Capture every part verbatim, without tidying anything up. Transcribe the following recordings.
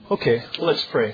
Okay, let's pray.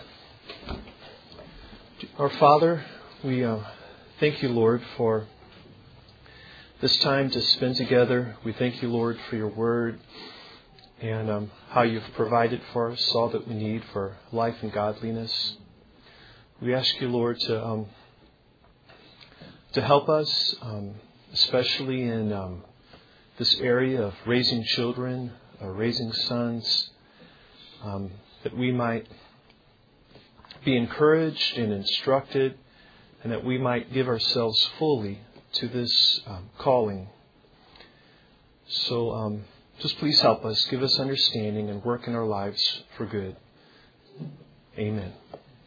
Our Father, we uh, thank you, Lord, for this time to spend together. We thank you, Lord, for your word and um, how you've provided for us all that we need for life and godliness. We ask you, Lord, to um, to help us, um, especially in um, this area of raising children, or raising sons, um, that we might be encouraged and instructed, and that we might give ourselves fully to this um, calling. So um, just please help us, give us understanding, and work in our lives for good. Amen.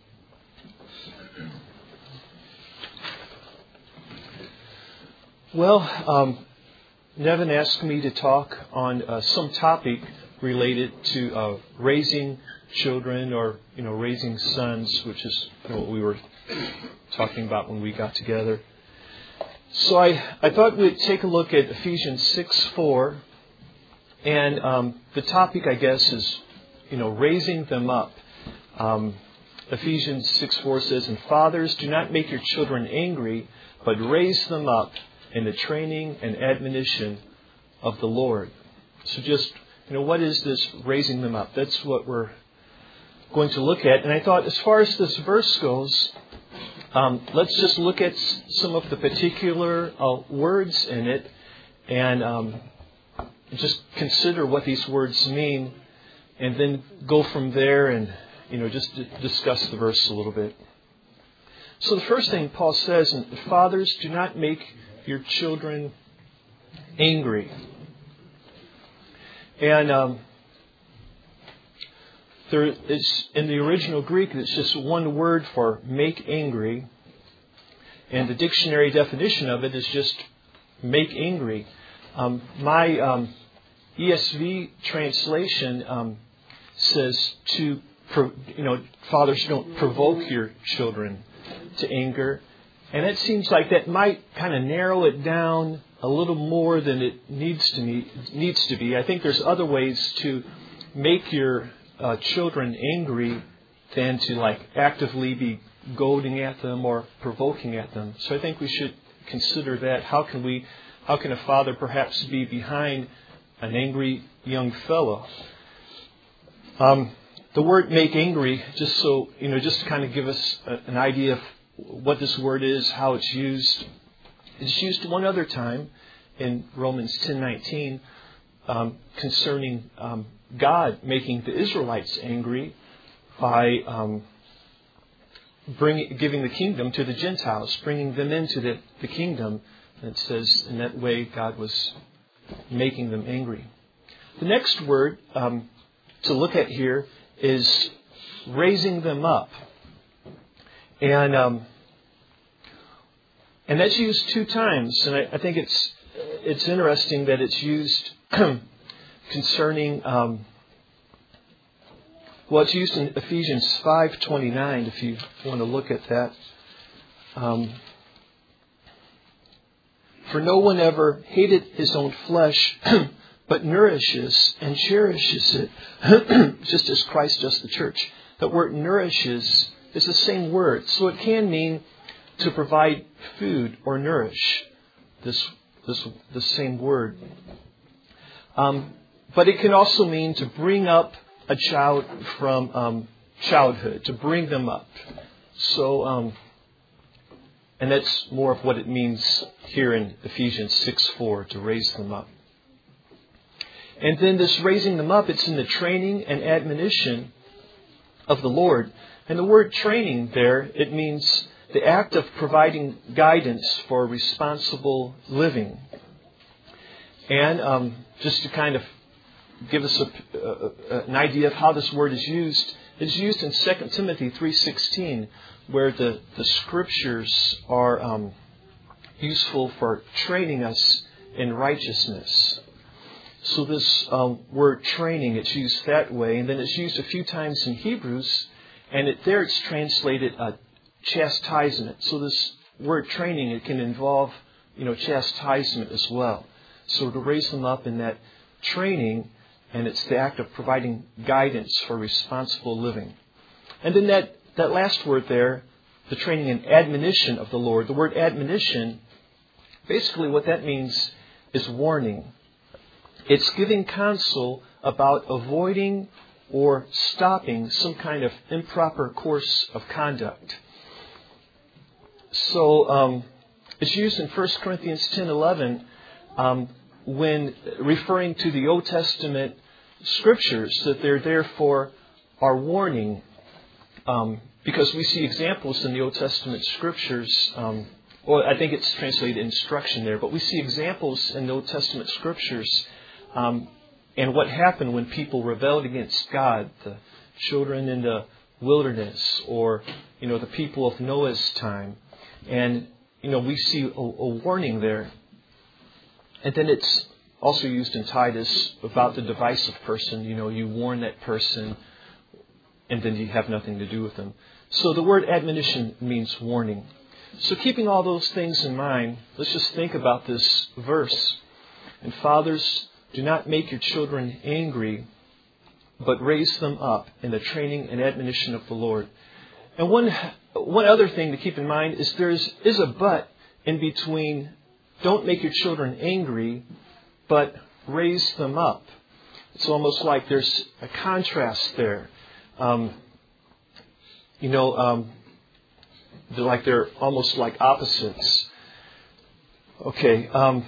Well, um, Nevin asked me to talk on uh, some topic related to uh, raising children, or you know, raising sons, which is you know, what we were talking about when we got together. So I, I thought we'd take a look at Ephesians six four, and um, the topic, I guess, is you know raising them up. Um, Ephesians six four says, "And fathers, do not make your children angry, but raise them up in the training and admonition of the Lord." So just, you know, what is this raising them up? That's what we're going to look at. And I thought, as far as this verse goes, um, let's just look at some of the particular uh, words in it and um, just consider what these words mean, and then go from there and, you know, just d- discuss the verse a little bit. So the first thing Paul says, "Fathers, do not make your children angry." And um, there is, in the original Greek, it's just one word for make angry. And the dictionary definition of it is just make angry. Um, my um, E S V translation um, says to, pro- you know, fathers, don't provoke your children to anger. And it seems like that might kind of narrow it down a little more than it needs to be. Needs to be. I think there's other ways to make your uh, children angry than to like actively be goading at them or provoking at them. So I think we should consider that. How can we? How can a father perhaps be behind an angry young fellow? Um, the word "make angry," just so you know, just to kind of give us a, an idea of what this word is, how it's used. It's used one other time in Romans ten nineteen um, concerning um, God making the Israelites angry by um, bringing, giving the kingdom to the Gentiles, bringing them into the, the kingdom. And it says in that way God was making them angry. The next word um, to look at here is raising them up. And um, and that's used two times, and I, I think it's it's interesting that it's used concerning. Um, well, it's used in Ephesians five twenty-nine. If you want to look at that, um, for no one ever hated his own flesh, but nourishes and cherishes it, just as Christ does the church. That word "nourishes" is the same word. So it can mean to provide food or nourish. This this the same word. Um, but it can also mean to bring up a child from um, childhood, to bring them up. So, um, and that's more of what it means here in Ephesians six four, to raise them up. And then this raising them up, it's in the training and admonition of the Lord. And the word training there, it means the act of providing guidance for responsible living. And um, just to kind of give us a, a, an idea of how this word is used, it's used in Second Timothy three sixteen, where the, the scriptures are um, useful for training us in righteousness. So this um, word training, it's used that way. And then it's used a few times in Hebrews, and it, there it's translated uh, chastisement. So this word training, it can involve, you know, chastisement as well. So to raise them up in that training and it's the act of providing guidance for responsible living. And then that, that last word there, the training and admonition of the Lord. The word admonition, basically what that means is warning. It's giving counsel about avoiding or stopping some kind of improper course of conduct. So um, it's used in First Corinthians ten eleven um, when referring to the Old Testament Scriptures, that they're there for our warning. Um, because we see examples in the Old Testament Scriptures, um, well, I think it's translated instruction there, but we see examples in the Old Testament Scriptures um, and what happened when people rebelled against God, the children in the wilderness, or, you know, the people of Noah's time. And, you know, we see a, a warning there. And then it's also used in Titus about the divisive person. You know, you warn that person, and then you have nothing to do with them. So the word admonition means warning. So keeping all those things in mind, let's just think about this verse. And fathers, do not make your children angry, but raise them up in the training and admonition of the Lord. And one one other thing to keep in mind is there is, is a but in between don't make your children angry, but raise them up. It's almost like there's a contrast there. Um, you know, um, they're like they're almost like opposites. Okay. Um,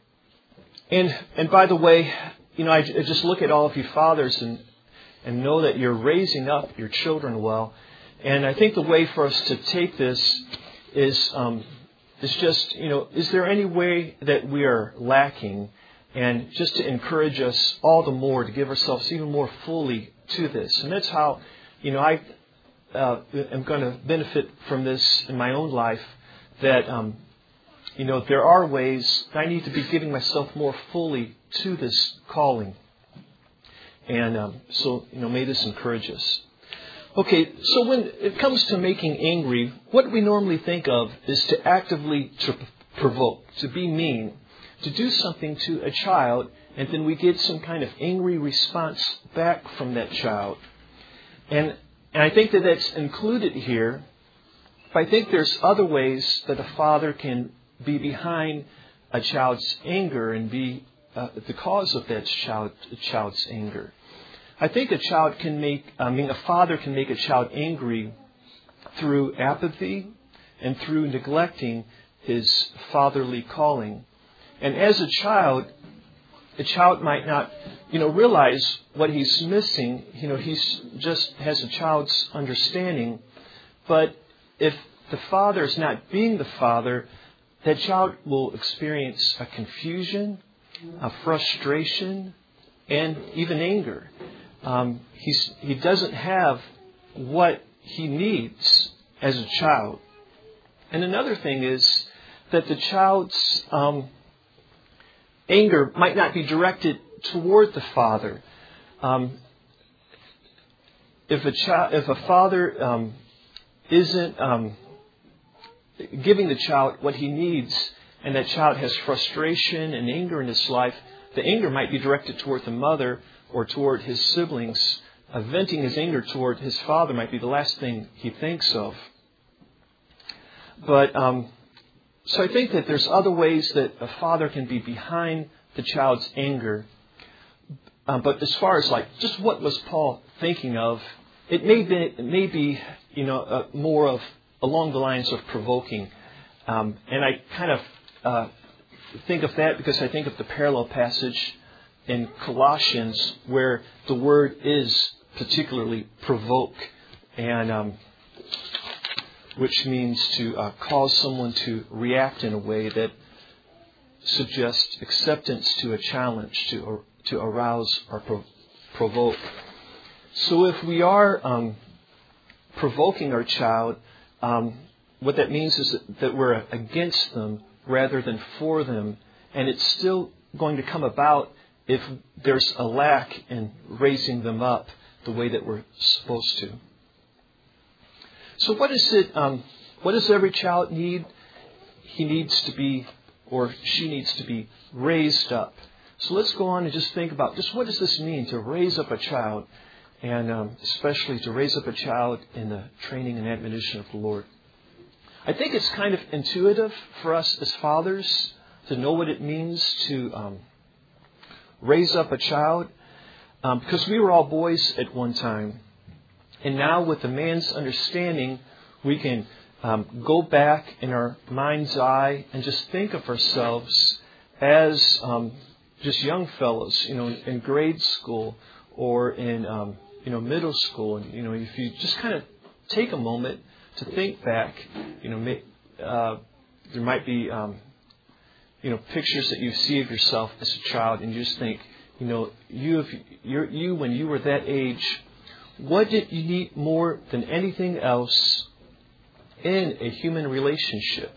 and and by the way, you know, I, I just look at all of you fathers and and know that you're raising up your children well. And I think the way for us to take this is um, is just, you know, is there any way that we are lacking? And just to encourage us all the more to give ourselves even more fully to this. And that's how, you know, I uh, am going to benefit from this in my own life. That, um, you know, there are ways I need to be giving myself more fully to this calling. And um, so, you know, may this encourage us. Okay, so when it comes to making angry, what we normally think of is to actively to provoke, to be mean, to do something to a child, and then we get some kind of angry response back from that child. And, and I think that that's included here. But I think there's other ways that a father can be behind a child's anger and be uh, the cause of that child, child's anger. I think a child can make, I mean, a father can make a child angry through apathy and through neglecting his fatherly calling. And as a child, a child might not, you know, realize what he's missing. You know, he's just has a child's understanding. But if the father is not being the father, that child will experience a confusion, a frustration, and even anger. Um, he's, he doesn't have what he needs as a child. And another thing is that the child's um, anger might not be directed toward the father. Um, if a child, if a father um, isn't um, giving the child what he needs, and that child has frustration and anger in his life, the anger might be directed toward the mother or toward his siblings. Uh, venting his anger toward his father might be the last thing he thinks of. But um, so I think that there's other ways that a father can be behind the child's anger. Uh, but as far as like just what was Paul thinking of, it may be, it may be you know uh, more of along the lines of provoking. Um, and I kind of uh, think of that because I think of the parallel passage in Colossians where the word is particularly provoke, and um, which means to uh, cause someone to react in a way that suggests acceptance to a challenge, to or, to arouse or pro- provoke. So if we are um, provoking our child, um, what that means is that, that we're against them rather than for them, and it's still going to come about if there's a lack in raising them up the way that we're supposed to. So what is it? Um, what does every child need? He needs to be, or she needs to be raised up. So let's go on and just think about just what does this mean to raise up a child, and um, especially to raise up a child in the training and admonition of the Lord. I think it's kind of intuitive for us as fathers to know what it means to um, raise up a child, um, because we were all boys at one time. And now with a man's understanding, we can um, go back in our mind's eye and just think of ourselves as um, just young fellows, you know, in grade school or in, um, you know, middle school. And, you know, if you just kind of take a moment to think back, you know, uh, there might be, um, you know, pictures that you see of yourself as a child, and you just think, you know, you, if you're, you when you were that age, what did you need more than anything else in a human relationship?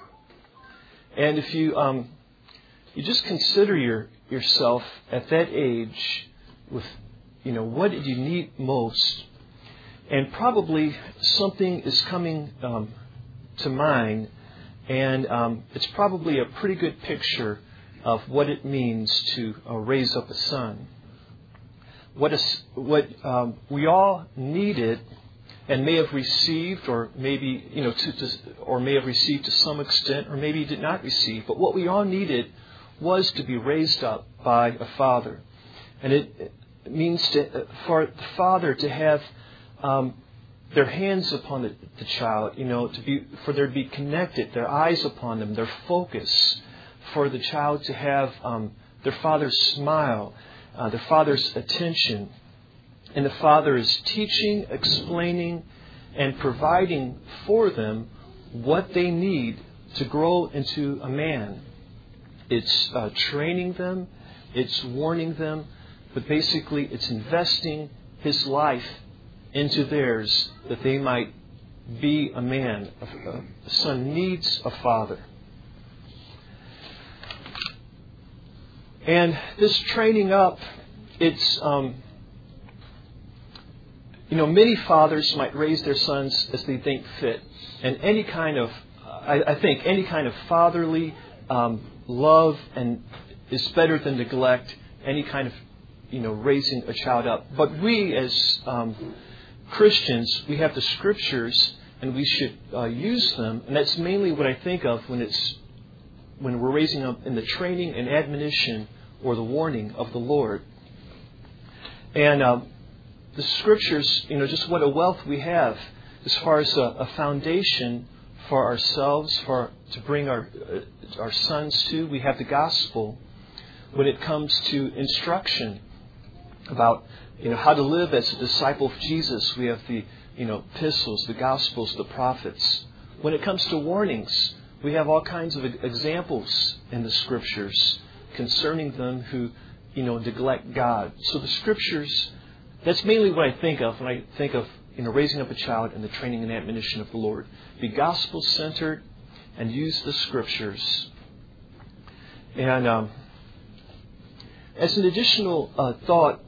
And if you um, you just consider your yourself at that age, with, you know, what did you need most? And probably something is coming um, to mind, and um, it's probably a pretty good picture of what it means to uh, raise up a son. What is what um, we all needed, and may have received, or maybe you know, to, to, or may have received to some extent, or maybe did not receive. But what we all needed was to be raised up by a father, and it, it means to, for the father to have um, their hands upon the, the child, you know, to be for there to be connected, their eyes upon them, their focus, for the child to have um, their father's smile. Uh, the father's attention, and the father is teaching, explaining, and providing for them what they need to grow into a man. It's uh, training them, it's warning them, but basically it's investing his life into theirs that they might be a man. A, a son needs a father. And this training up, it's, um, you know, many fathers might raise their sons as they think fit. And any kind of, I, I think, any kind of fatherly um, love and is better than neglect, any kind of, you know, raising a child up. But we as um, Christians, we have the Scriptures, and we should uh, use them. And that's mainly what I think of when it's when we're raising up in the training and admonition or the warning of the Lord. And um, the Scriptures, you know, just what a wealth we have as far as a, a foundation for ourselves, for to bring our uh, our sons to. We have the gospel when it comes to instruction about, you know, how to live as a disciple of Jesus. We have the, you know, epistles, the gospels, the prophets. When it comes to warnings, we have all kinds of examples in the Scriptures concerning them who, you know, neglect God. So the Scriptures, that's mainly what I think of when I think of, you know, raising up a child and the training and admonition of the Lord. Be gospel-centered and use the Scriptures. And um, as an additional uh, thought,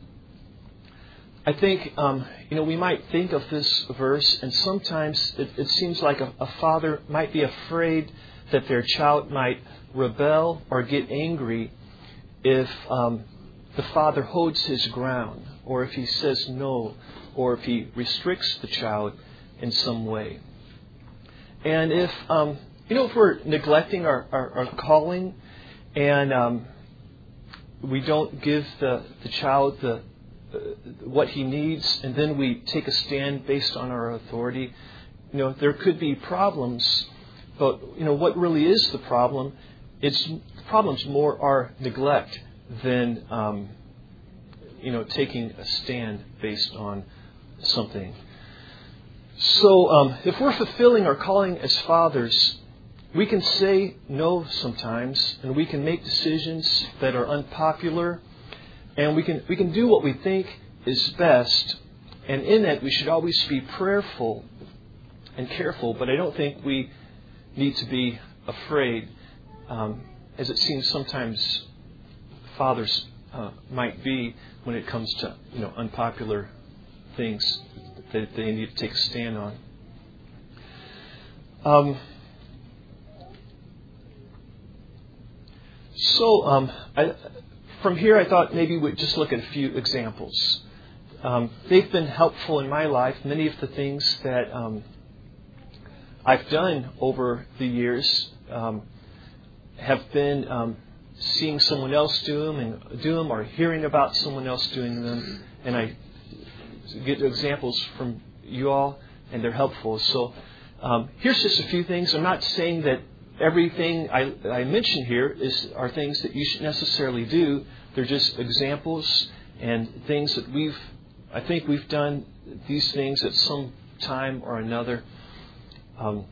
I think, um, you know, we might think of this verse, and sometimes it, it seems like a, a father might be afraid that their child might rebel or get angry if um, the father holds his ground, or if he says no, or if he restricts the child in some way. And if, um, you know, if we're neglecting our, our, our calling, and um, we don't give the, the child the uh, what he needs, and then we take a stand based on our authority, you know, there could be problems. But, you know, what really is the problem? It's the problems more are neglect than, um, you know, taking a stand based on something. So, um, if we're fulfilling our calling as fathers, we can say no sometimes, and we can make decisions that are unpopular, and we can we can do what we think is best. And in that, we should always be prayerful and careful. But I don't think we need to be afraid, um, as it seems sometimes fathers uh, might be when it comes to, you know, unpopular things that they need to take a stand on. Um, so, um, I, from here, I thought maybe we'd just look at a few examples. Um, they've been helpful in my life. Many of the things that um, I've done over the years um, have been um, seeing someone else do them and do them, or hearing about someone else doing them, and I get examples from you all, and they're helpful. So um, here's just a few things. I'm not saying that everything I, I mention here is are things that you should necessarily do. They're just examples and things that we've, I think we've done these things at some time or another. Um,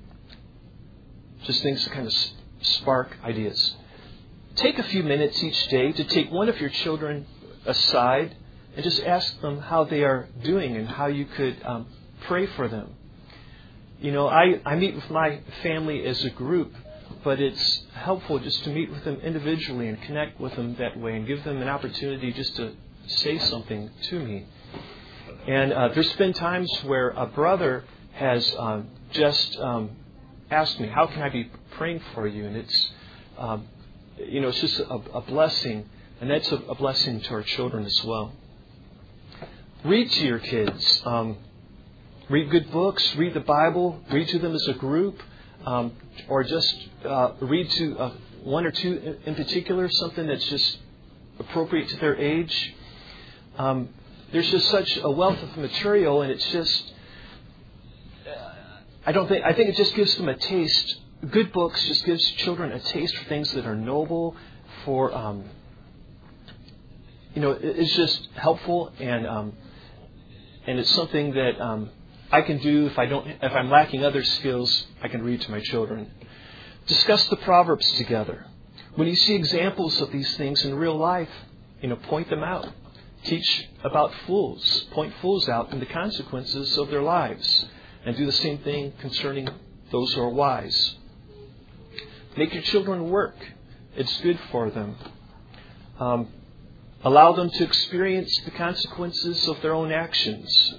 just things to kind of spark ideas. Take a few minutes each day to take one of your children aside and just ask them how they are doing and how you could um, pray for them. You know, I, I meet with my family as a group, but it's helpful just to meet with them individually and connect with them that way and give them an opportunity just to say something to me. And uh, there's been times where a brother has um, just um, asked me, how can I be praying for you? And it's, um, you know, it's just a, a blessing. And that's a, a blessing to our children as well. Read to your kids. Um, read good books. Read the Bible. Read to them as a group. Um, or just uh, read to uh, one or two in particular, something that's just appropriate to their age. Um, there's just such a wealth of material, and it's just, uh, I don't think, I think it just gives them a taste. Good books just gives children a taste for things that are noble, for, um, you know, it's just helpful, and um, and it's something that um, I can do if I don't, if I'm lacking other skills, I can read to my children. Discuss the Proverbs together. When you see examples of these things in real life, you know, point them out. Teach about fools. Point fools out and the consequences of their lives. And do the same thing concerning those who are wise. Make your children work. It's good for them. Um, allow them to experience the consequences of their own actions.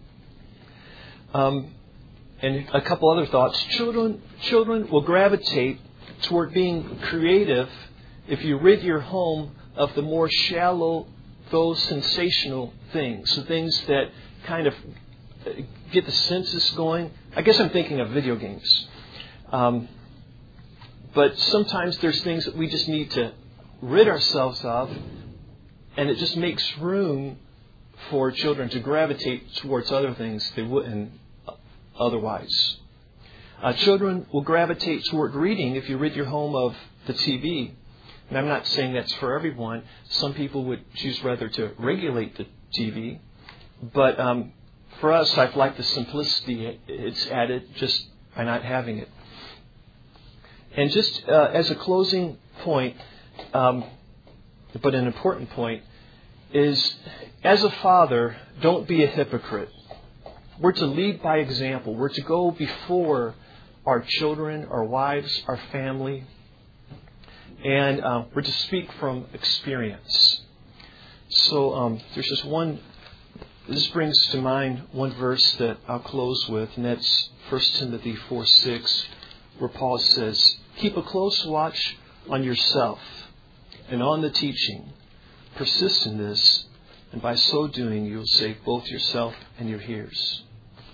Um, and a couple other thoughts. Children, children will gravitate toward being creative if you rid your home of the more shallow, those sensational things, the things that kind of get the senses going. I guess I'm thinking of video games. Um, but sometimes there's things that we just need to rid ourselves of, and it just makes room for children to gravitate towards other things they wouldn't otherwise. Uh, children will gravitate toward reading if you rid your home of the T V. And I'm not saying that's for everyone. Some people would choose rather to regulate the T V. But um, for us, I've liked the simplicity it's added just by not having it. And just uh, as a closing point, um, but an important point, is as a father, don't be a hypocrite. We're to lead by example. We're to go before our children, our wives, our family. And uh, we're to speak from experience. So um, there's just one, this brings to mind one verse that I'll close with, and that's First Timothy four six, where Paul says, keep a close watch on yourself and on the teaching. Persist in this, and by so doing you will save both yourself and your hearers.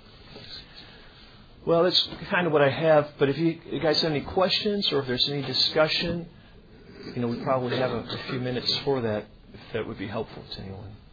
Well, that's kind of what I have, but if you, you guys have any questions or if there's any discussion, you know, we probably have a, a few minutes for that, if that would be helpful to anyone.